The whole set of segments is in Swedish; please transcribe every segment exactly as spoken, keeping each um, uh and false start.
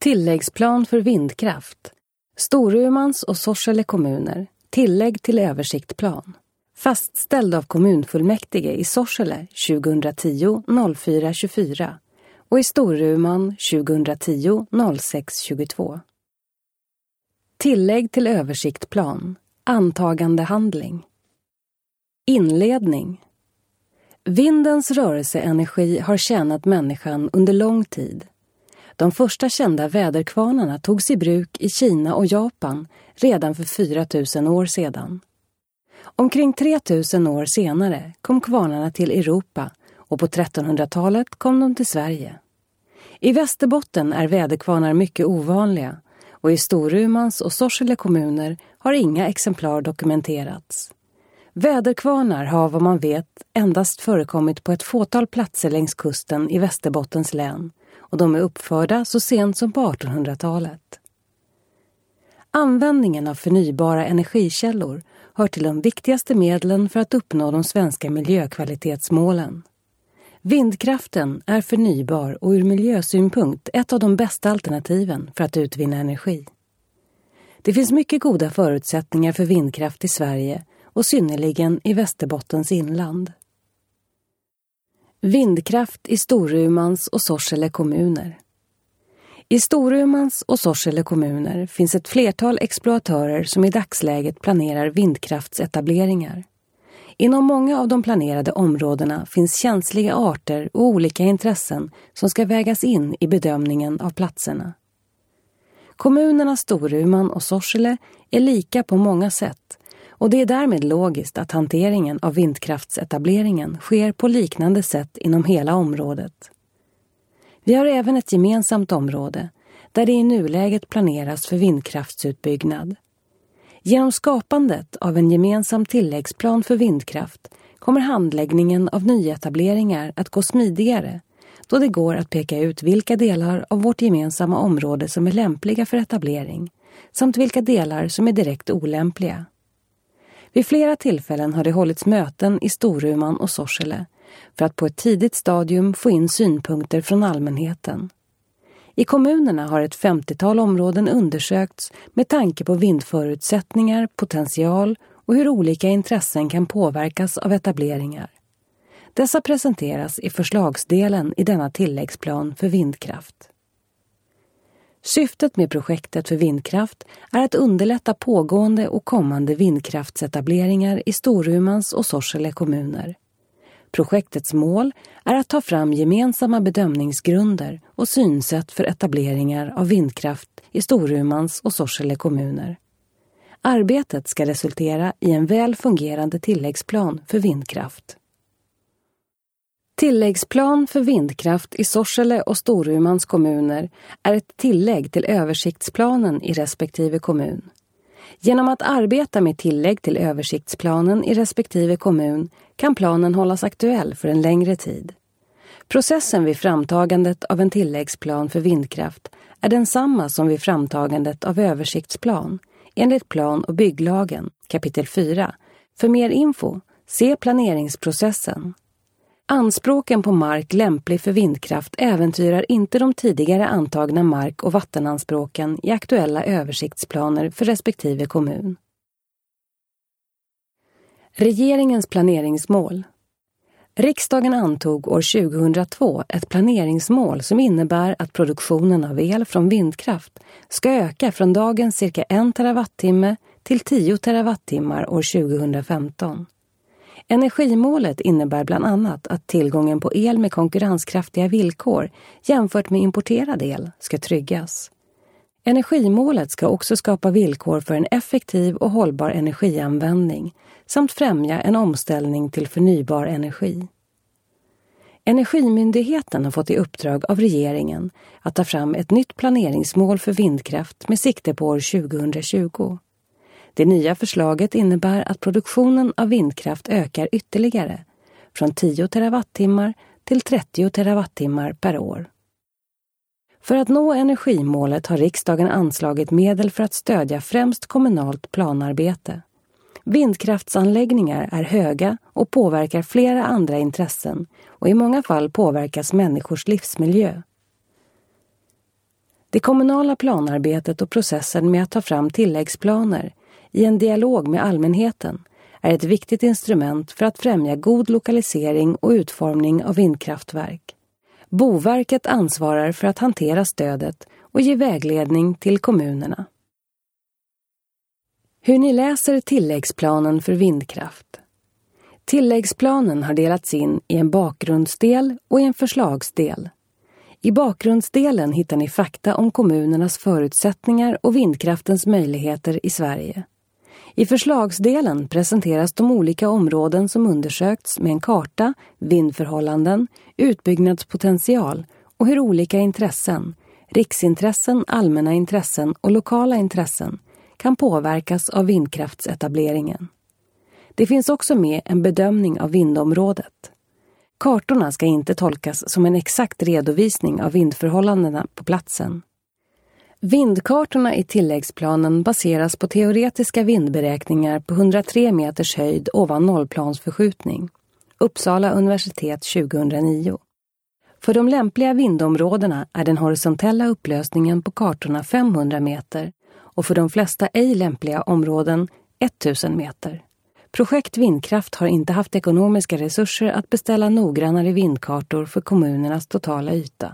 Tilläggsplan för vindkraft. Storumans och Sorsele kommuner. Tillägg till översiktsplan. Fastställd av kommunfullmäktige i Sorsele tjugohundratio fyra tjugofyra och i Storuman tjugohundratio sex tjugotvå. Tillägg till översiktsplan. Antagande handling. Inledning. Vindens rörelseenergi har tjänat människan under lång tid. De första kända väderkvarnarna togs i bruk i Kina och Japan redan för fyra tusen år sedan. Omkring tre tusen år senare kom kvarnarna till Europa och på trettonhundratalet kom de till Sverige. I Västerbotten är väderkvarnar mycket ovanliga och i Storumans och Sorsele kommuner har inga exemplar dokumenterats. Väderkvarnar har vad man vet endast förekommit på ett fåtal platser längs kusten i Västerbottens län och de är uppförda så sent som på artonhundratalet. Användningen av förnybara energikällor hör till de viktigaste medlen för att uppnå de svenska miljökvalitetsmålen. Vindkraften är förnybar och ur miljösynpunkt ett av de bästa alternativen för att utvinna energi. Det finns mycket goda förutsättningar för vindkraft i Sverige och synnerligen i Västerbottens inland. Vindkraft i Storumans och Sorsele kommuner. I Storumans och Sorsele kommuner finns ett flertal exploatörer som i dagsläget planerar vindkraftsetableringar. Inom många av de planerade områdena finns känsliga arter och olika intressen som ska vägas in i bedömningen av platserna. Kommunerna Storuman och Sorsele är lika på många sätt och det är därmed logiskt att hanteringen av vindkraftsetableringen sker på liknande sätt inom hela området. Vi har även ett gemensamt område där det i nuläget planeras för vindkraftsutbyggnad. Genom skapandet av en gemensam tilläggsplan för vindkraft kommer handläggningen av nyetableringar att gå smidigare då det går att peka ut vilka delar av vårt gemensamma område som är lämpliga för etablering samt vilka delar som är direkt olämpliga. Vid flera tillfällen har det hållits möten i Storuman och Sorsele för att på ett tidigt stadium få in synpunkter från allmänheten. I kommunerna har ett femtiotal områden undersökts med tanke på vindförutsättningar, potential och hur olika intressen kan påverkas av etableringar. Dessa presenteras i förslagsdelen i denna tilläggsplan för vindkraft. Syftet med projektet för vindkraft är att underlätta pågående och kommande vindkraftsetableringar i Storumans och Sorsele kommuner. Projektets mål är att ta fram gemensamma bedömningsgrunder och synsätt för etableringar av vindkraft i Storumans och Sorsele kommuner. Arbetet ska resultera i en väl fungerande tilläggsplan för vindkraft. Tilläggsplan för vindkraft i Sorsele och Storumans kommuner är ett tillägg till översiktsplanen i respektive kommun. Genom att arbeta med tillägg till översiktsplanen i respektive kommun kan planen hållas aktuell för en längre tid. Processen vid framtagandet av en tilläggsplan för vindkraft är densamma som vid framtagandet av översiktsplan enligt plan- och bygglagen, kapitel fyra. För mer info, se planeringsprocessen. Anspråken på mark lämplig för vindkraft äventyrar inte de tidigare antagna mark- och vattenanspråken i aktuella översiktsplaner för respektive kommun. Regeringens planeringsmål. Riksdagen antog år tjugohundratvå ett planeringsmål som innebär att produktionen av el från vindkraft ska öka från dagens cirka en terawattimme till tio terawattimmar år tjugohundrafemton. Energimålet innebär bland annat att tillgången på el med konkurrenskraftiga villkor jämfört med importerad el ska tryggas. Energimålet ska också skapa villkor för en effektiv och hållbar energianvändning samt främja en omställning till förnybar energi. Energimyndigheten har fått i uppdrag av regeringen att ta fram ett nytt planeringsmål för vindkraft med sikte på år tjugohundratjugo. Det nya förslaget innebär att produktionen av vindkraft ökar ytterligare från tio terawattimmar till trettio terawattimmar per år. För att nå energimålet har riksdagen anslagit medel för att stödja främst kommunalt planarbete. Vindkraftsanläggningar är höga och påverkar flera andra intressen och i många fall påverkas människors livsmiljö. Det kommunala planarbetet och processen med att ta fram tilläggsplaner i en dialog med allmänheten är ett viktigt instrument för att främja god lokalisering och utformning av vindkraftverk. Boverket ansvarar för att hantera stödet och ge vägledning till kommunerna. Hur ni läser tilläggsplanen för vindkraft. Tilläggsplanen har delats in i en bakgrundsdel och en förslagsdel. I bakgrundsdelen hittar ni fakta om kommunernas förutsättningar och vindkraftens möjligheter i Sverige. I förslagsdelen presenteras de olika områden som undersökts med en karta, vindförhållanden, utbyggnadspotential och hur olika intressen, riksintressen, allmänna intressen och lokala intressen kan påverkas av vindkraftsetableringen. Det finns också med en bedömning av vindområdet. Kartorna ska inte tolkas som en exakt redovisning av vindförhållandena på platsen. Vindkartorna i tilläggsplanen baseras på teoretiska vindberäkningar på hundratre meters höjd ovan nollplansförskjutning. Uppsala universitet tjugohundranio. För de lämpliga vindområdena är den horisontella upplösningen på kartorna femhundra meter och för de flesta ej lämpliga områden tusen meter. Projekt Vindkraft har inte haft ekonomiska resurser att beställa noggrannare vindkartor för kommunernas totala yta.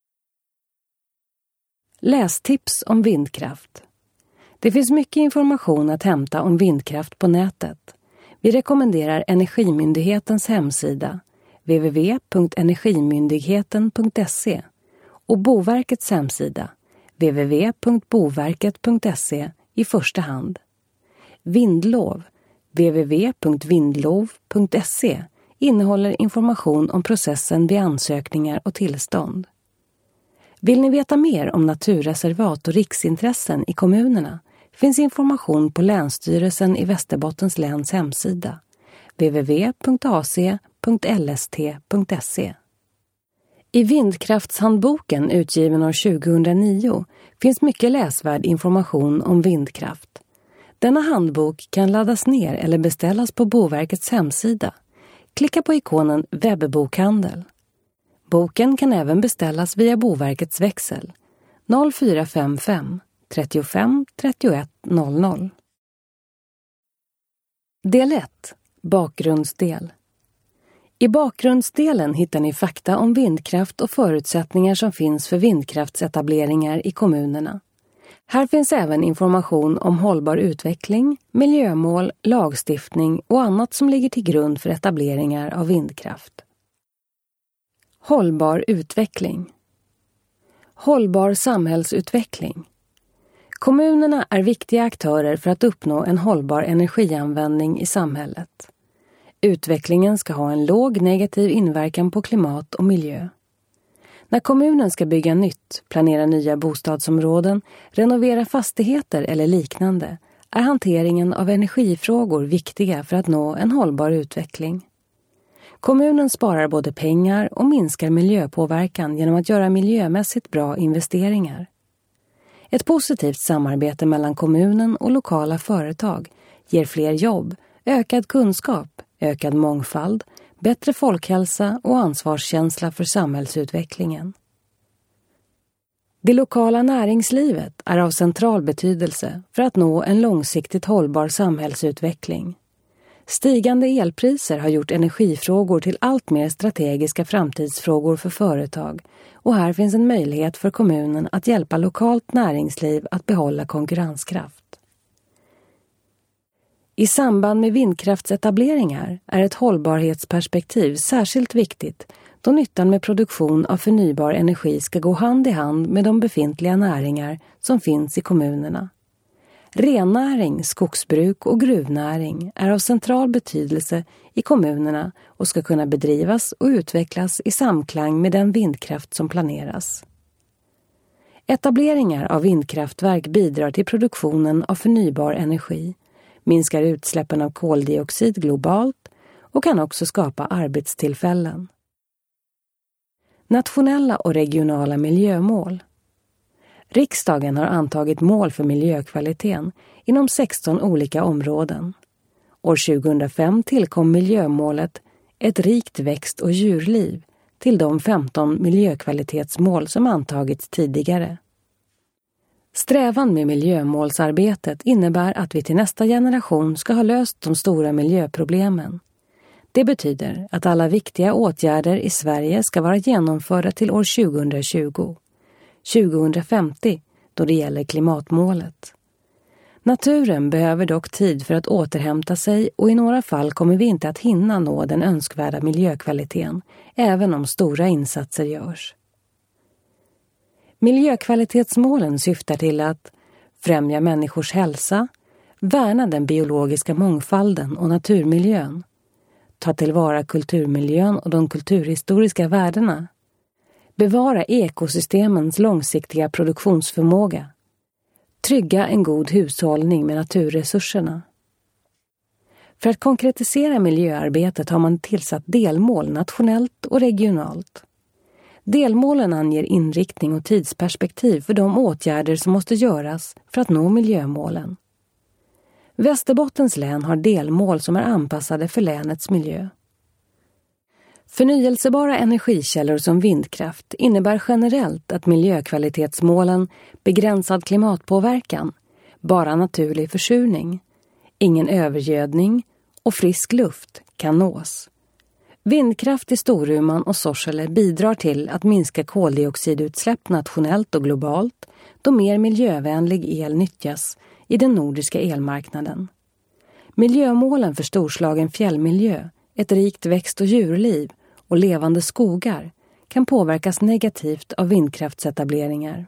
Lästips om vindkraft. Det finns mycket information att hämta om vindkraft på nätet. Vi rekommenderar Energimyndighetens hemsida w w w punkt energimyndigheten punkt se och Boverkets hemsida w w w punkt boverket punkt se i första hand. Vindlov w w w punkt vindlov punkt se innehåller information om processen vid ansökningar och tillstånd. Vill ni veta mer om naturreservat och riksintressen i kommunerna finns information på Länsstyrelsen i Västerbottens läns hemsida w w w punkt a c punkt l s t punkt se. I Vindkraftshandboken utgiven år tjugohundranio finns mycket läsvärd information om vindkraft. Denna handbok kan laddas ner eller beställas på Boverkets hemsida. Klicka på ikonen webbokhandel. Boken kan även beställas via Boverkets växel noll fyra fem fem trettiofem trettioett noll noll. Del ett. Bakgrundsdel. I bakgrundsdelen hittar ni fakta om vindkraft och förutsättningar som finns för vindkraftsetableringar i kommunerna. Här finns även information om hållbar utveckling, miljömål, lagstiftning och annat som ligger till grund för etableringar av vindkraft. Hållbar utveckling. Hållbar samhällsutveckling. Kommunerna är viktiga aktörer för att uppnå en hållbar energianvändning i samhället. Utvecklingen ska ha en låg negativ inverkan på klimat och miljö. När kommunen ska bygga nytt, planera nya bostadsområden, renovera fastigheter eller liknande är hanteringen av energifrågor viktiga för att nå en hållbar utveckling. Kommunen sparar både pengar och minskar miljöpåverkan genom att göra miljömässigt bra investeringar. Ett positivt samarbete mellan kommunen och lokala företag ger fler jobb, ökad kunskap, ökad mångfald, bättre folkhälsa och ansvarskänsla för samhällsutvecklingen. Det lokala näringslivet är av central betydelse för att nå en långsiktigt hållbar samhällsutveckling. Stigande elpriser har gjort energifrågor till allt mer strategiska framtidsfrågor för företag och här finns en möjlighet för kommunen att hjälpa lokalt näringsliv att behålla konkurrenskraft. I samband med vindkraftsetableringar är ett hållbarhetsperspektiv särskilt viktigt då nyttan med produktion av förnybar energi ska gå hand i hand med de befintliga näringar som finns i kommunerna. Rennäring, skogsbruk och gruvnäring är av central betydelse i kommunerna och ska kunna bedrivas och utvecklas i samklang med den vindkraft som planeras. Etableringar av vindkraftverk bidrar till produktionen av förnybar energi, minskar utsläppen av koldioxid globalt och kan också skapa arbetstillfällen. Nationella och regionala miljömål. Riksdagen har antagit mål för miljökvaliteten inom sexton olika områden. År tjugohundrafem tillkom miljömålet Ett rikt växt- och djurliv till de femton miljökvalitetsmål som antagits tidigare. Strävan med miljömålsarbetet innebär att vi till nästa generation ska ha löst de stora miljöproblemen. Det betyder att alla viktiga åtgärder i Sverige ska vara genomförda till år tjugohundratjugo. tjugohundrafemtio då det gäller klimatmålet. Naturen behöver dock tid för att återhämta sig och i några fall kommer vi inte att hinna nå den önskvärda miljökvaliteten, även om stora insatser görs. Miljökvalitetsmålen syftar till att främja människors hälsa, värna den biologiska mångfalden och naturmiljön, ta tillvara kulturmiljön och de kulturhistoriska värdena, bevara ekosystemens långsiktiga produktionsförmåga, trygga en god hushållning med naturresurserna. För att konkretisera miljöarbetet har man tillsatt delmål nationellt och regionalt. Delmålen anger inriktning och tidsperspektiv för de åtgärder som måste göras för att nå miljömålen. Västerbottens län har delmål som är anpassade för länets miljö. Förnyelsebara energikällor som vindkraft innebär generellt att miljökvalitetsmålen begränsad klimatpåverkan, bara naturlig försurning, ingen övergödning och frisk luft kan nås. Vindkraft i Storuman och Sorsele bidrar till att minska koldioxidutsläpp nationellt och globalt då mer miljövänlig el nyttjas i den nordiska elmarknaden. Miljömålen för storslagen fjällmiljö, ett rikt växt- och djurliv och levande skogar kan påverkas negativt av vindkraftsetableringar.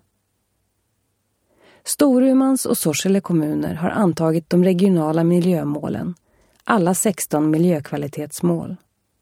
Storumans och Sorsele kommuner har antagit de regionala miljömålen, alla sexton miljökvalitetsmål.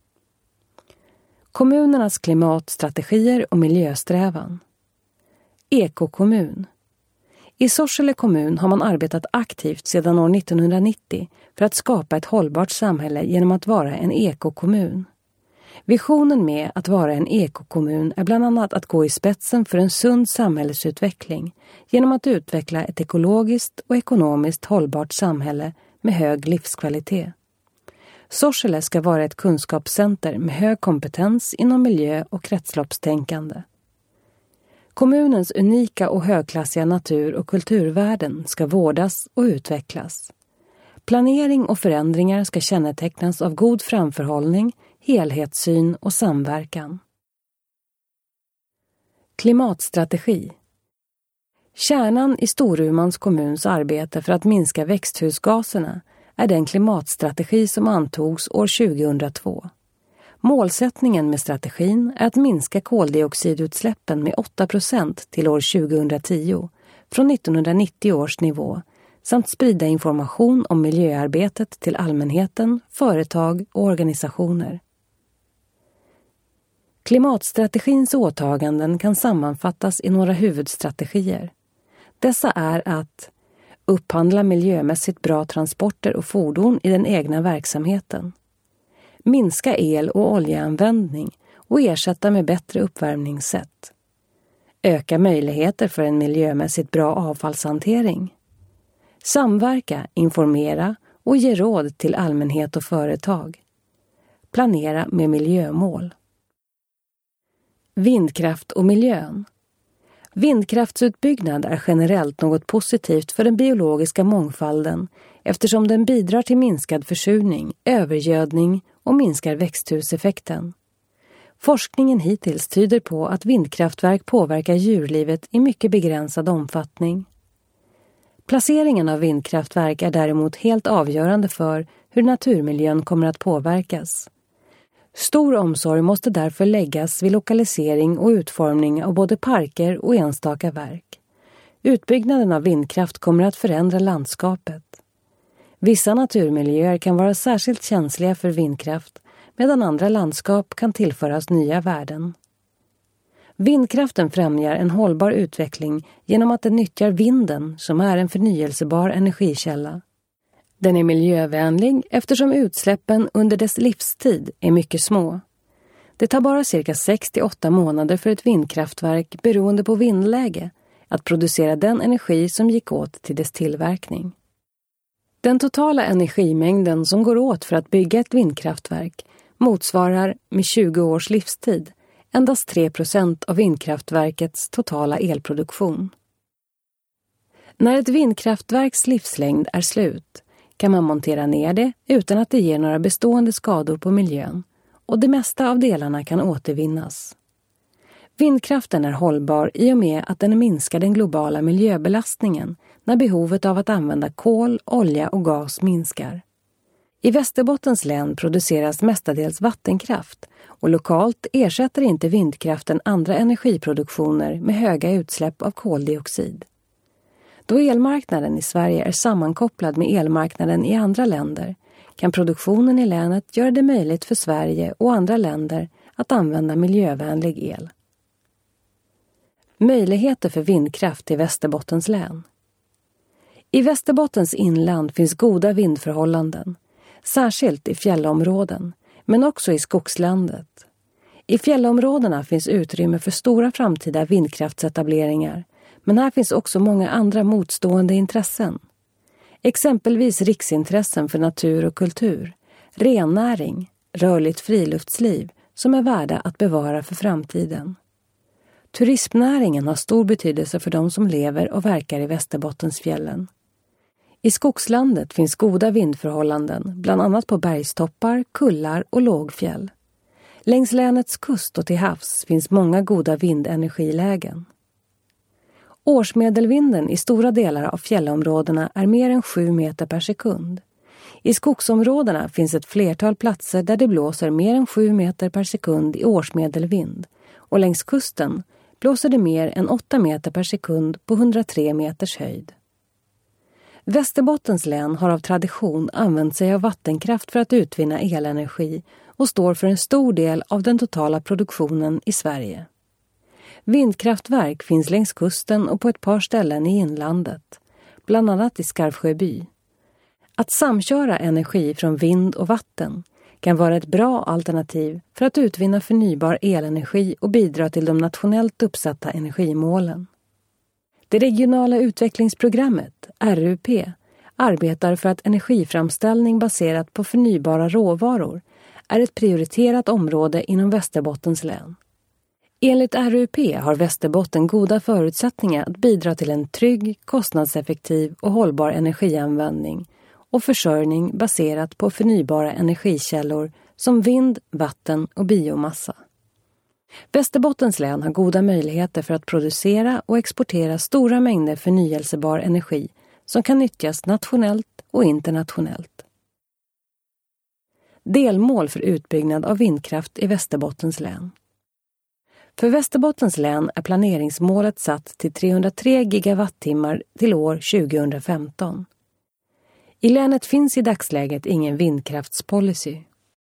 Kommunernas klimatstrategier och miljösträvan. Ekokommun. I Sorsele kommun har man arbetat aktivt sedan år nittonhundranittio för att skapa ett hållbart samhälle genom att vara en ekokommun. Visionen med att vara en ekokommun är bland annat att gå i spetsen för en sund samhällsutveckling genom att utveckla ett ekologiskt och ekonomiskt hållbart samhälle med hög livskvalitet. Sorsele ska vara ett kunskapscenter med hög kompetens inom miljö- och kretsloppstänkande. Kommunens unika och högklassiga natur- och kulturvärden ska vårdas och utvecklas. Planering och förändringar ska kännetecknas av god framförhållning, helhetssyn och samverkan. Klimatstrategi. Kärnan i Storumans kommuns arbete för att minska växthusgaserna är den klimatstrategi som antogs år tjugohundratvå. Målsättningen med strategin är att minska koldioxidutsläppen med åtta procent till år tjugohundratio från nittonhundranittio års nivå samt sprida information om miljöarbetet till allmänheten, företag och organisationer. Klimatstrategins åtaganden kan sammanfattas i några huvudstrategier. Dessa är att upphandla miljömässigt bra transporter och fordon i den egna verksamheten, minska el- och oljeanvändning och ersätta med bättre uppvärmningssätt, öka möjligheter för en miljömässigt bra avfallshantering, samverka, informera och ge råd till allmänhet och företag, planera med miljömål. Vindkraft och miljön. Vindkraftsutbyggnad är generellt något positivt för den biologiska mångfalden eftersom den bidrar till minskad försurning, övergödning och minskar växthuseffekten. Forskningen hittills tyder på att vindkraftverk påverkar djurlivet i mycket begränsad omfattning. Placeringen av vindkraftverk är däremot helt avgörande för hur naturmiljön kommer att påverkas. Stor omsorg måste därför läggas vid lokalisering och utformning av både parker och enstaka verk. Utbyggnaden av vindkraft kommer att förändra landskapet. Vissa naturmiljöer kan vara särskilt känsliga för vindkraft, medan andra landskap kan tillföras nya värden. Vindkraften främjar en hållbar utveckling genom att den nyttjar vinden som är en förnyelsebar energikälla. Den är miljövänlig eftersom utsläppen under dess livstid är mycket små. Det tar bara cirka sex till åtta månader för ett vindkraftverk beroende på vindläge att producera den energi som gick åt till dess tillverkning. Den totala energimängden som går åt för att bygga ett vindkraftverk motsvarar med tjugo års livstid endast tre procent av vindkraftverkets totala elproduktion. När ett vindkraftverks livslängd är slut kan man montera ner det utan att det ger några bestående skador på miljön, och det mesta av delarna kan återvinnas. Vindkraften är hållbar i och med att den minskar den globala miljöbelastningen när behovet av att använda kol, olja och gas minskar. I Västerbottens län produceras mestadels vattenkraft, och lokalt ersätter inte vindkraften andra energiproduktioner med höga utsläpp av koldioxid. Då elmarknaden i Sverige är sammankopplad med elmarknaden i andra länder kan produktionen i länet göra det möjligt för Sverige och andra länder att använda miljövänlig el. Möjligheter för vindkraft i Västerbottens län. I Västerbottens inland finns goda vindförhållanden, särskilt i fjällområden, men också i skogslandet. I fjällområdena finns utrymme för stora framtida vindkraftsetableringar, men här finns också många andra motstående intressen. Exempelvis riksintressen för natur och kultur, rennäring, rörligt friluftsliv som är värda att bevara för framtiden. Turismnäringen har stor betydelse för de som lever och verkar i Västerbottensfjällen. I skogslandet finns goda vindförhållanden, bland annat på bergstoppar, kullar och lågfjäll. Längs länets kust och till havs finns många goda vindenergilägen. Årsmedelvinden i stora delar av fjällområdena är mer än sju meter per sekund. I skogsområdena finns ett flertal platser där det blåser mer än sju meter per sekund i årsmedelvind, och längs kusten blåser det mer än åtta meter per sekund på hundratre meters höjd. Västerbottens län har av tradition använt sig av vattenkraft för att utvinna elenergi och står för en stor del av den totala produktionen i Sverige. Vindkraftverk finns längs kusten och på ett par ställen i inlandet, bland annat i Skarvsjöby. Att samköra energi från vind och vatten kan vara ett bra alternativ för att utvinna förnybar elenergi och bidra till de nationellt uppsatta energimålen. Det regionala utvecklingsprogrammet, R U P, arbetar för att energiframställning baserat på förnybara råvaror är ett prioriterat område inom Västerbottens län. Enligt R U P har Västerbotten goda förutsättningar att bidra till en trygg, kostnadseffektiv och hållbar energianvändning och försörjning baserat på förnybara energikällor som vind, vatten och biomassa. Västerbottens län har goda möjligheter för att producera och exportera stora mängder förnyelsebar energi som kan nyttjas nationellt och internationellt. Delmål för utbyggnad av vindkraft i Västerbottens län. För Västerbottens län är planeringsmålet satt till trehundratre gigawattimmar till år tjugohundrafemton. I länet finns i dagsläget ingen vindkraftspolicy.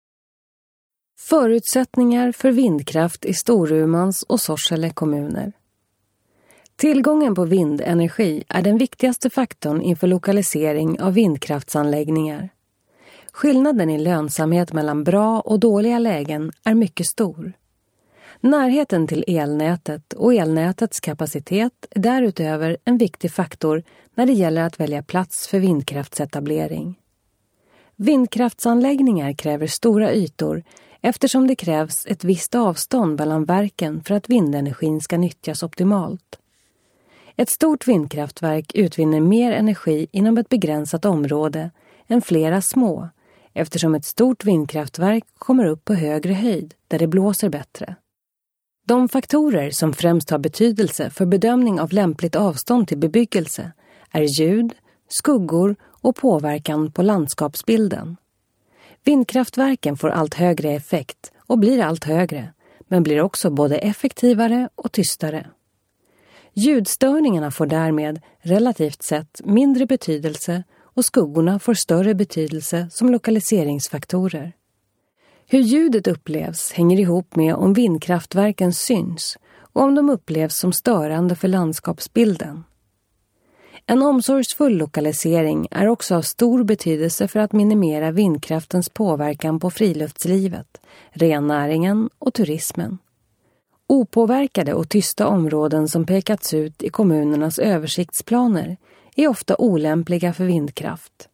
Förutsättningar för vindkraft i Storumans och Sorsele kommuner. Tillgången på vindenergi är den viktigaste faktorn inför lokalisering av vindkraftsanläggningar. Skillnaden i lönsamhet mellan bra och dåliga lägen är mycket stor. Närheten till elnätet och elnätets kapacitet är därutöver en viktig faktor när det gäller att välja plats för vindkraftsetablering. Vindkraftsanläggningar kräver stora ytor eftersom det krävs ett visst avstånd mellan verken för att vindenergin ska nyttjas optimalt. Ett stort vindkraftverk utvinner mer energi inom ett begränsat område än flera små, eftersom ett stort vindkraftverk kommer upp på högre höjd där det blåser bättre. De faktorer som främst har betydelse för bedömning av lämpligt avstånd till bebyggelse är ljud, skuggor och påverkan på landskapsbilden. Vindkraftverken får allt högre effekt och blir allt högre, men blir också både effektivare och tystare. Ljudstörningarna får därmed relativt sett mindre betydelse och skuggorna får större betydelse som lokaliseringsfaktorer. Hur ljudet upplevs hänger ihop med om vindkraftverken syns och om de upplevs som störande för landskapsbilden. En omsorgsfull lokalisering är också av stor betydelse för att minimera vindkraftens påverkan på friluftslivet, rennäringen och turismen. Opåverkade och tysta områden som pekats ut i kommunernas översiktsplaner är ofta olämpliga för vindkraft.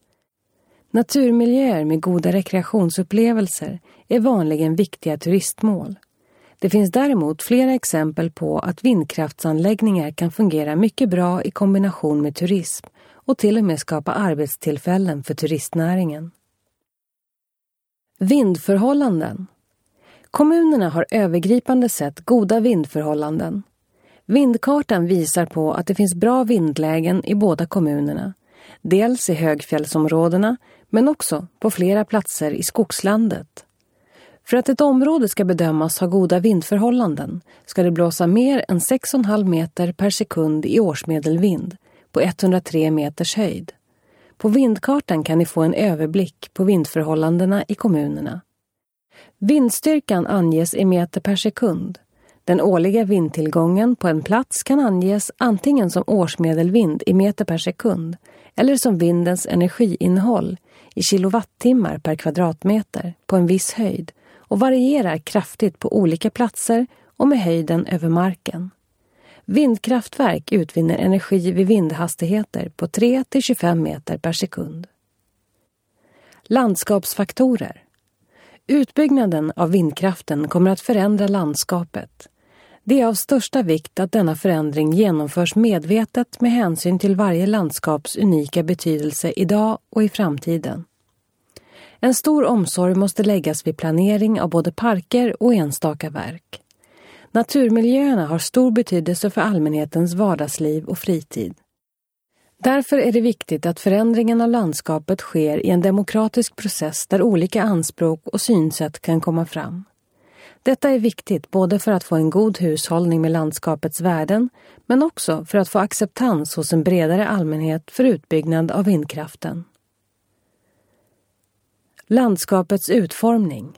Naturmiljöer med goda rekreationsupplevelser är vanligen viktiga turistmål. Det finns däremot flera exempel på att vindkraftsanläggningar kan fungera mycket bra i kombination med turism och till och med skapa arbetstillfällen för turistnäringen. Vindförhållanden. Kommunerna har övergripande sett goda vindförhållanden. Vindkartan visar på att det finns bra vindlägen i båda kommunerna, dels i högfjällsområdena men också på flera platser i skogslandet. För att ett område ska bedömas ha goda vindförhållanden ska det blåsa mer än sex komma fem meter per sekund i årsmedelvind på etthundratre meters höjd. På vindkartan kan ni få en överblick på vindförhållandena i kommunerna. Vindstyrkan anges i meter per sekund. Den årliga vindtillgången på en plats kan anges antingen som årsmedelvind i meter per sekund eller som vindens energiinnehåll i kilowattimmar per kvadratmeter på en viss höjd och varierar kraftigt på olika platser och med höjden över marken. Vindkraftverk utvinner energi vid vindhastigheter på tre till tjugofem meter per sekund. Landskapsfaktorer. Utbyggnaden av vindkraften kommer att förändra landskapet. Det är av största vikt att denna förändring genomförs medvetet med hänsyn till varje landskaps unika betydelse idag och i framtiden. En stor omsorg måste läggas vid planering av både parker och enstaka verk. Naturmiljöerna har stor betydelse för allmänhetens vardagsliv och fritid. Därför är det viktigt att förändringen av landskapet sker i en demokratisk process där olika anspråk och synsätt kan komma fram. Detta är viktigt både för att få en god hushållning med landskapets värden men också för att få acceptans hos en bredare allmänhet för utbyggnad av vindkraften. Landskapets utformning.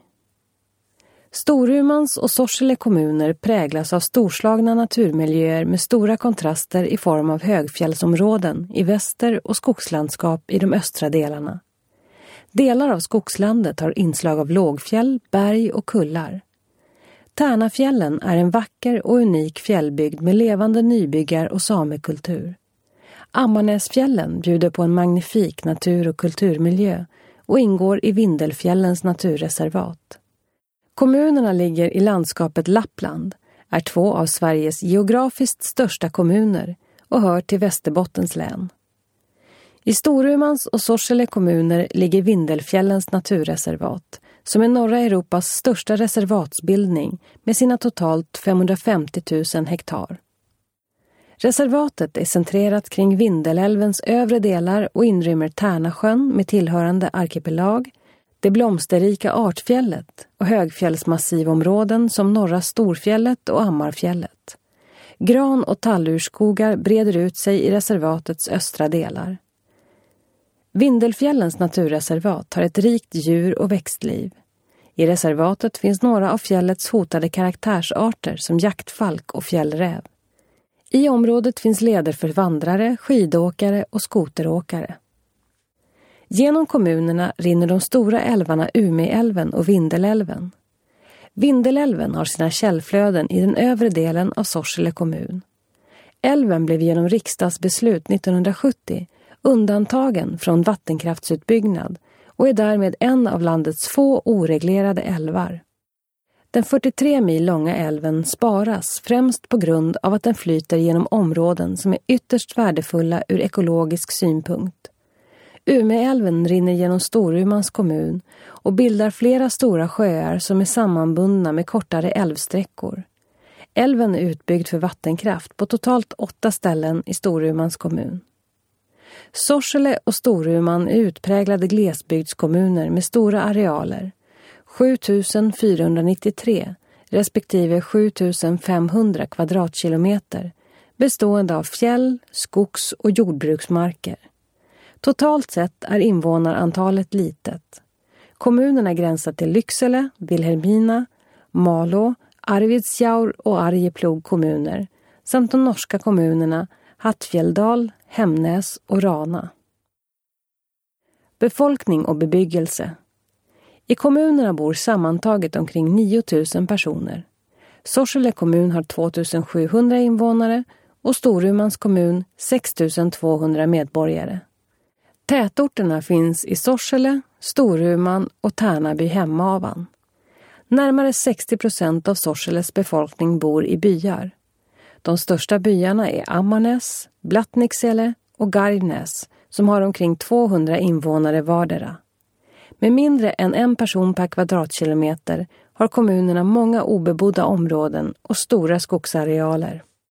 Storumans och Sorsele kommuner präglas av storslagna naturmiljöer med stora kontraster i form av högfjällsområden i väster och skogslandskap i de östra delarna. Delar av skogslandet har inslag av lågfjäll, berg och kullar. Tärnafjällen är en vacker och unik fjällbygd med levande nybyggar och samekultur. Ammarnäsfjällen bjuder på en magnifik natur- och kulturmiljö och ingår i Vindelfjällens naturreservat. Kommunerna ligger i landskapet Lappland, är två av Sveriges geografiskt största kommuner och hör till Västerbottens län. I Storumans och Sorsele kommuner ligger Vindelfjällens naturreservat, som är norra Europas största reservatsbildning med sina totalt femhundrafemtio tusen hektar. Reservatet är centrerat kring Vindelälvens övre delar och inrymmer Tärnasjön med tillhörande arkipelag, det blomsterrika Artfjället och högfjällsmassivområden som norra Storfjället och Ammarfjället. Gran- och tallurskogar breder ut sig i reservatets östra delar. Vindelfjällens naturreservat har ett rikt djur- och växtliv. I reservatet finns några av fjällets hotade karaktärsarter som jaktfalk och fjällräv. I området finns leder för vandrare, skidåkare och skoteråkare. Genom kommunerna rinner de stora älvarna Umeälven och Vindelälven. Vindelälven har sina källflöden i den övre delen av Sorsele kommun. Älven blev genom riksdagsbeslut nittonhundrasjuttio undantagen från vattenkraftsutbyggnad och är därmed en av landets få oreglerade älvar. Den fyrtiotre mil långa älven sparas främst på grund av att den flyter genom områden som är ytterst värdefulla ur ekologisk synpunkt. Umeälven rinner genom Storumans kommun och bildar flera stora sjöar som är sammanbundna med kortare älvsträckor. Älven är utbyggd för vattenkraft på totalt åtta ställen i Storumans kommun. Sorsele och Storuman är utpräglade glesbygdskommuner med stora arealer, sju tusen fyrahundranittiotre respektive sju tusen femhundra kvadratkilometer, bestående av fjäll, skogs- och jordbruksmarker. Totalt sett är invånarantalet litet. Kommunerna gränsar till Lycksele, Vilhelmina, Malå, Arvidsjaur och Arjeplog kommuner samt de norska kommunerna Hattfjelldal, Hemnäs och Rana. Befolkning och bebyggelse. I kommunerna bor sammantaget omkring nio tusen personer. Sorsele kommun har två tusen sjuhundra invånare och Storumans kommun sex tusen tvåhundra medborgare. Tätorterna finns i Sorsele, Storuman och Tärnaby Hemavan. Närmare sextio procent av Sorseles befolkning bor i byar. De största byarna är Ammarnäs, Blattnicksele och Gargnäs som har omkring tvåhundra invånare vardera. Med mindre än en person per kvadratkilometer har kommunerna många obebodda områden och stora skogsarealer.